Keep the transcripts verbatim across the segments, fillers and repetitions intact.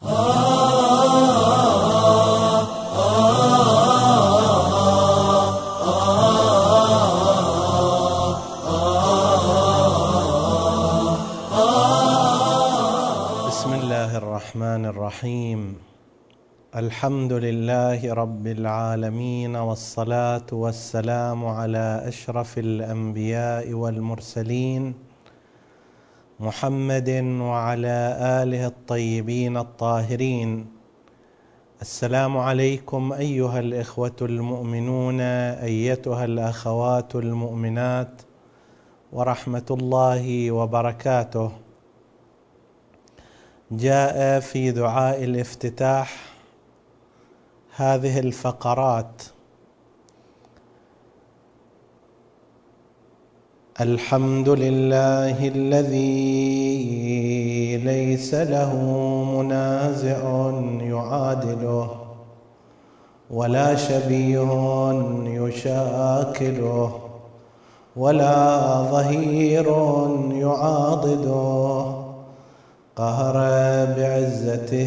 بسم الله الرحمن الرحيم. الحمد لله رب العالمين، والصلاة والسلام على أشرف الأنبياء والمرسلين محمد وعلى آله الطيبين الطاهرين. السلام عليكم أيها الإخوة المؤمنون، أيتها الأخوات المؤمنات، ورحمة الله وبركاته. جاء في دعاء الافتتاح هذه الفقرات: الحمد لله الذي ليس له منازع يعادله، ولا شبيه يشاكله، ولا ظهير يعاضده. قهر بعزته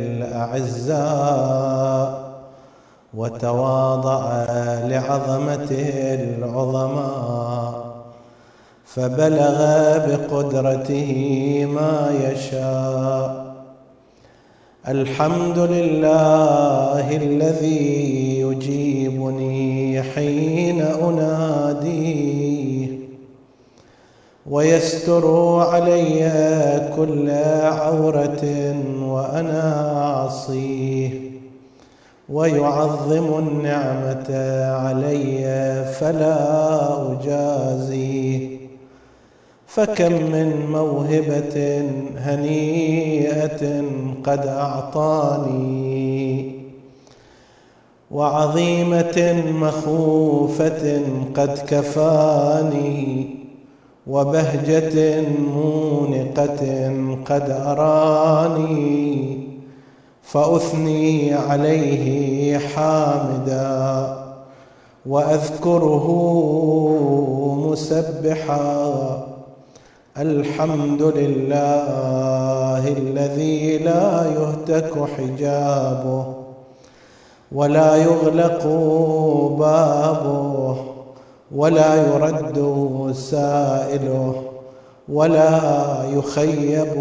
الأعزاء، وتواضع لعظمته العظماء، فبلغ بقدرته ما يشاء. الحمد لله الذي يجيبني حين أناديه، ويستر علي كل عورة وأنا أعصيه، ويعظم النعمة علي فلا أجازيه. فكم من موهبة هنيئة قد أعطاني، وعظيمة مخوفة قد كفاني، وبهجة مونقة قد أراني. فأثني عليه حامدا، وأذكره مسبحا. الحمد لله الذي لا يهتك حجابه، ولا يغلق بابه، ولا يرد سائله، ولا يخيب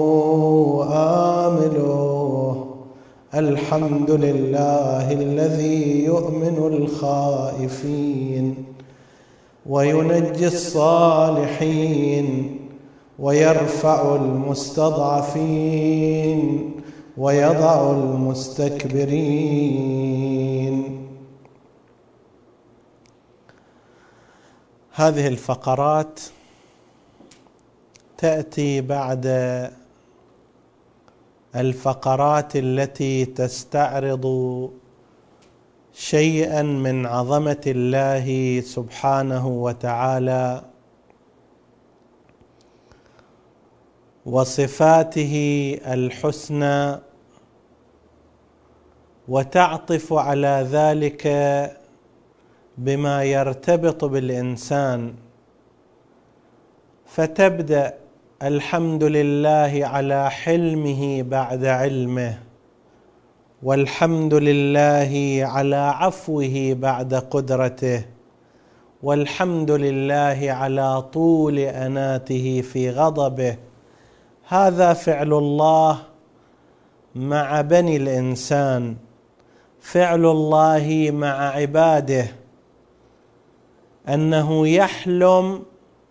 آمله. الحمد لله الذي يؤمن الخائفين، وينجي الصالحين، ويرفع المستضعفين، ويضع المستكبرين. هذه الفقرات تأتي بعد الفقرات التي تستعرض شيئا من عظمة الله سبحانه وتعالى وصفاته الحسنى، وتعطف على ذلك بما يرتبط بالإنسان، فتبدأ: الحمد لله على حلمه بعد علمه، والحمد لله على عفوه بعد قدرته، والحمد لله على طول أناته في غضبه. هذا فعل الله مع بني الإنسان، فعل الله مع عباده، أنه يحلم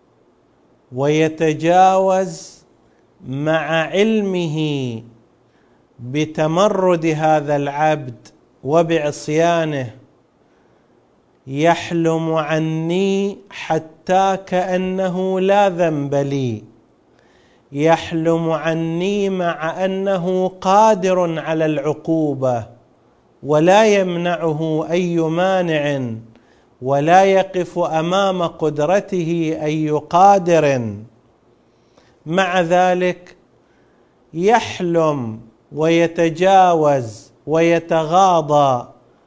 ويتجاوز مع علمه بتمرد هذا العبد وبعصيانه. يحلم عني حتى كأنه لا ذنب لي، يحلم عني مع أنه قادر على العقوبة، ولا يمنعه أي مانع، ولا يقف أمام قدرته أي قادر. مع ذلك يحلم ويتجاوز ويتغاضى.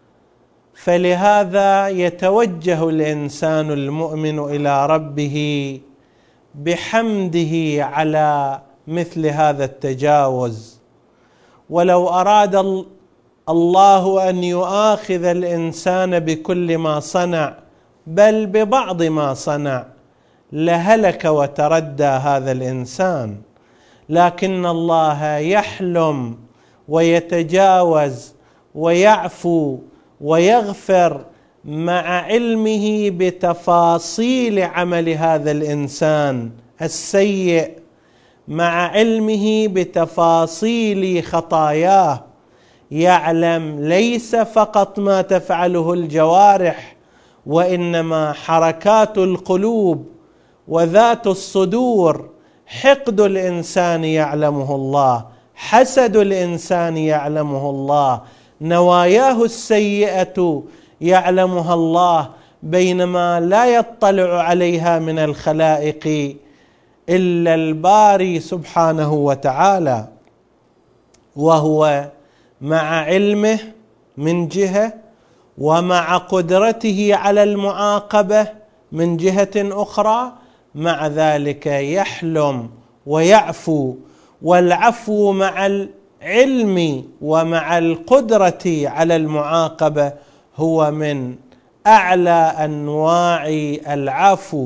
فلهذا يتوجه الإنسان المؤمن إلى ربه بحمده على مثل هذا التجاوز، ولو أراد الله أن يؤاخذ الإنسان بكل ما صنع بل ببعض ما صنع لهلك وتردى هذا الإنسان، لكن الله يحلم ويتجاوز ويعفو ويغفر مع علمه بتفاصيل عمل هذا الإنسان السيء، مع علمه بتفاصيل خطاياه. يعلم ليس فقط ما تفعله الجوارح، وإنما حركات القلوب وذات الصدور. حقد الإنسان يعلمه الله، حسد الإنسان يعلمه الله، نواياه السيئة يعلمها الله، بينما لا يطلع عليها من الخلائق إلا الباري سبحانه وتعالى. وهو مع علمه من جهة، ومع قدرته على المعاقبة من جهة أخرى، مع ذلك يحلم ويعفو. والعفو مع العلم ومع القدرة على المعاقبة هو من أعلى أنواع العفو.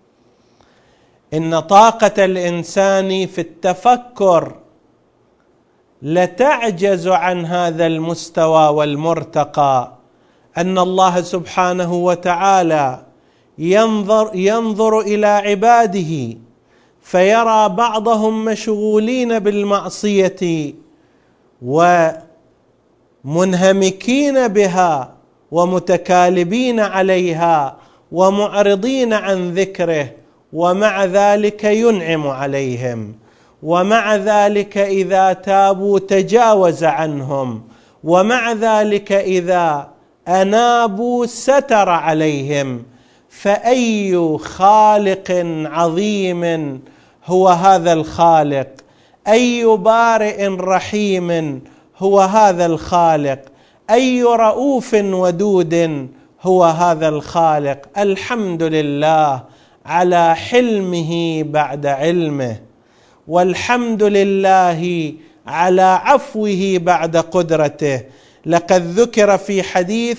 إن طاقة الإنسان في التفكر لتعجز عن هذا المستوى والمرتقى، أن الله سبحانه وتعالى ينظر ينظر إلى عباده فيرى بعضهم مشغولين بالمعصية ومنهمكين بها ومتكالبين عليها ومعرضين عن ذكره، ومع ذلك ينعم عليهم، ومع ذلك إذا تابوا تجاوز عنهم، ومع ذلك إذا أنابوا ستر عليهم. فأي خالق عظيم هو هذا الخالق، أي بارئ رحيم هو هذا الخالق، أي رؤوف ودود هو هذا الخالق. الحمد لله على حلمه بعد علمه، والحمد لله على عفوه بعد قدرته. لقد ذكر في حديث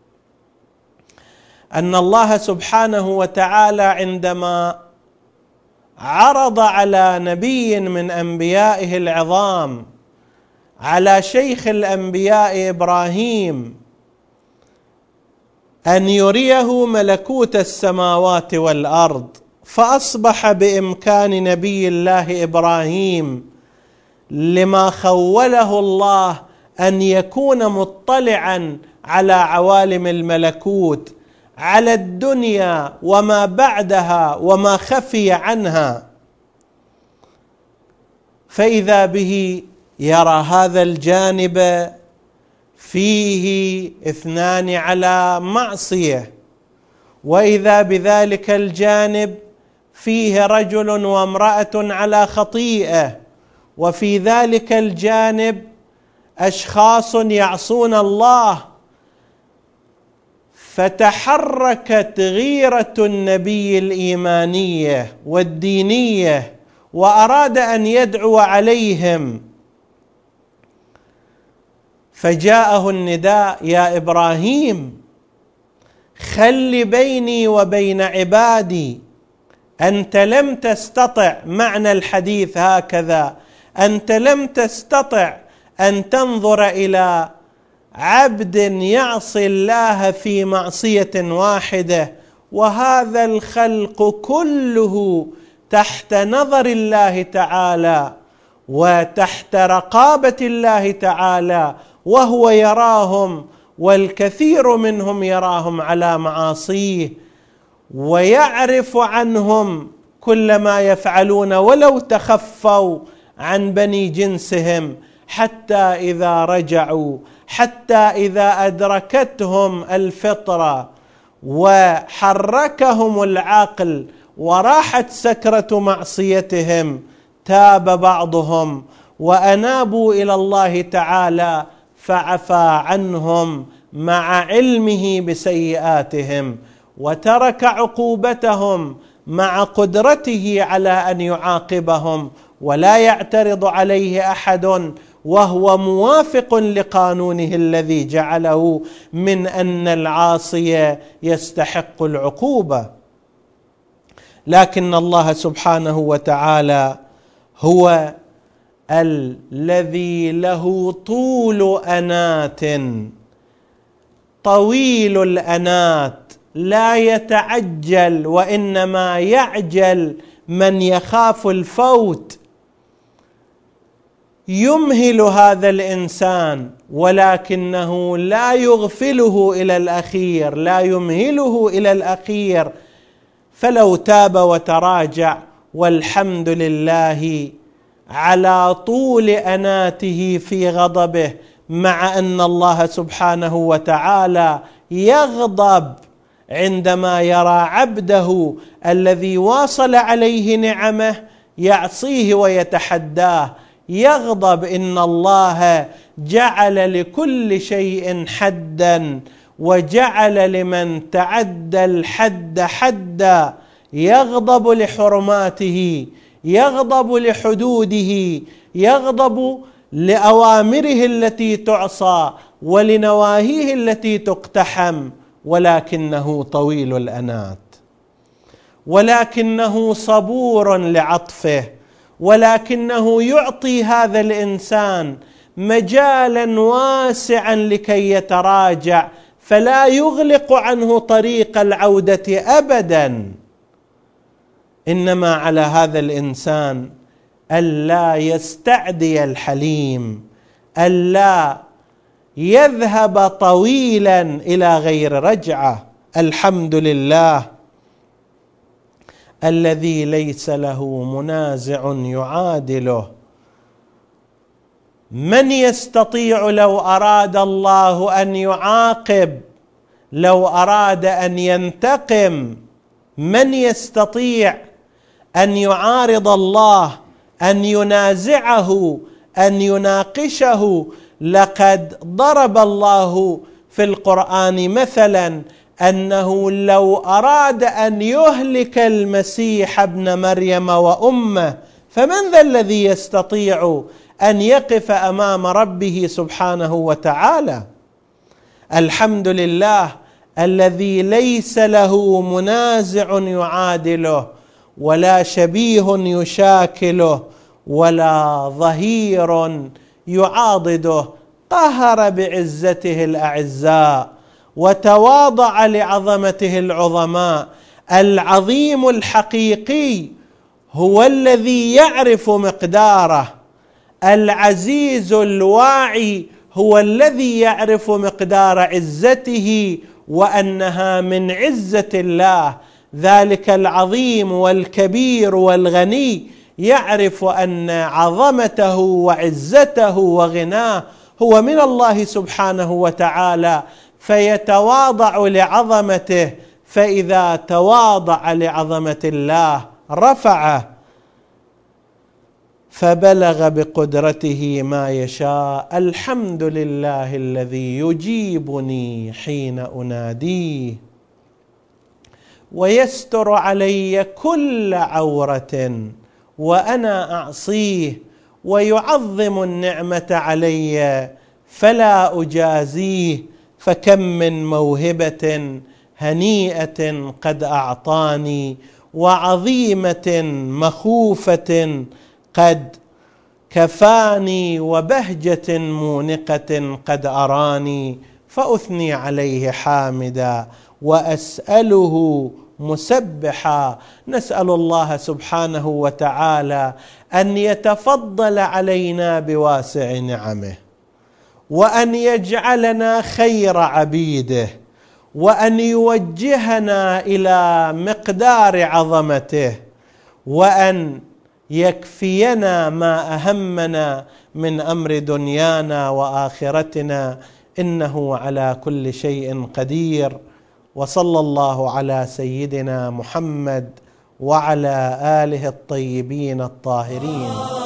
أن الله سبحانه وتعالى عندما عرض على نبي من أنبيائه العظام، على شيخ الأنبياء إبراهيم، أن يريه ملكوت السماوات والأرض، فأصبح بإمكان نبي الله إبراهيم لما خوله الله أن يكون مطلعا على عوالم الملكوت، على الدنيا وما بعدها وما خفي عنها. فإذا به يرى هذا الجانب فيه اثنان على معصية، وإذا بذلك الجانب فيه رجل وامرأة على خطيئة، وفي ذلك الجانب أشخاص يعصون الله. فتحركت غيرة النبي الإيمانية والدينية، وأراد أن يدعو عليهم، فجاءه النداء: يا إبراهيم، خل بيني وبين عبادي. أنت لم تستطع، معنى الحديث هكذا، أنت لم تستطع أن تنظر إلى عبد يعصي الله في معصية واحدة، وهذا الخلق كله تحت نظر الله تعالى وتحت رقابة الله تعالى، وهو يراهم، والكثير منهم يراهم على معاصيه، ويعرف عنهم كل ما يفعلون ولو تخفوا عن بني جنسهم، حتى إذا رجعوا، حتى إذا أدركتهم الفطرة وحركهم العقل وراحت سكرة معصيتهم، تاب بعضهم وأنابوا إلى الله تعالى فعفى عنهم مع علمه بسيئاتهم، وترك عقوبتهم مع قدرته على أن يعاقبهم، ولا يعترض عليه أحد، وهو موافق لقانونه الذي جعله من أن العاصي يستحق العقوبة. لكن الله سبحانه وتعالى هو الذي له طول أنات، طويل الأنات، لا يتعجل، وإنما يعجل من يخاف الفوت. يمهل هذا الإنسان ولكنه لا يغفله إلى الأخير، لا يمهله إلى الأخير. فلو تاب وتراجع، والحمد لله على طول أناته في غضبه، مع أن الله سبحانه وتعالى يغضب عندما يرى عبده الذي واصل عليه نعمه يعصيه ويتحداه، يغضب. إن الله جعل لكل شيء حدا، وجعل لمن تعدى الحد حدا. يغضب لحرماته، يغضب لحدوده، يغضب لأوامره التي تعصى ولنواهيه التي تقتحم، ولكنه طويل الأنات، ولكنه صبور لعطفه، ولكنه يعطي هذا الإنسان مجالا واسعا لكي يتراجع، فلا يغلق عنه طريق العودة أبدا. إنما على هذا الإنسان ألا يستعدي الحليم، ألا يذهب طويلا إلى غير رجعة. الحمد لله الذي ليس له منازع يعادله. من يستطيع لو أراد الله أن يعاقب، لو أراد أن ينتقم، من يستطيع أن يعارض الله، أن ينازعه، أن يناقشه؟ لقد ضرب الله في القرآن مثلا أنه لو أراد أن يهلك المسيح ابن مريم وأمه، فمن ذا الذي يستطيع أن يقف أمام ربه سبحانه وتعالى؟ الحمد لله الذي ليس له منازع يعادله، ولا شبيه يشاكله، ولا ظهير يعاضده. قهر بعزته الأعزاء، وتواضع لعظمته العظماء. العظيم الحقيقي هو الذي يعرف مقداره، العزيز الواعي هو الذي يعرف مقدار عزته، وأنها من عزة الله. ذلك العظيم والكبير والغني يعرف أن عظمته وعزته وغناه هو من الله سبحانه وتعالى، فيتواضع لعظمته. فإذا تواضع لعظمة الله رفعه، فبلغ بقدرته ما يشاء. الحمد لله الذي يجيبني حين أناديه، ويستر علي كل عورة وأنا أعصيه، ويعظم النعمة علي فلا أجازيه. فكم من موهبة هنيئة قد أعطاني، وعظيمة مخوفة قد كفاني، وبهجة مونقة قد أراني. فأثني عليه حامدا، وأسأله مسبحا. نسأل الله سبحانه وتعالى أن يتفضل علينا بواسع نعمه، وأن يجعلنا خير عبيده، وأن يوجهنا إلى مقدار عظمته، وأن يكفينا ما أهمنا من أمر دنيانا وآخرتنا، إنه على كل شيء قدير. وصلى الله على سيدنا محمد وعلى آله الطيبين الطاهرين.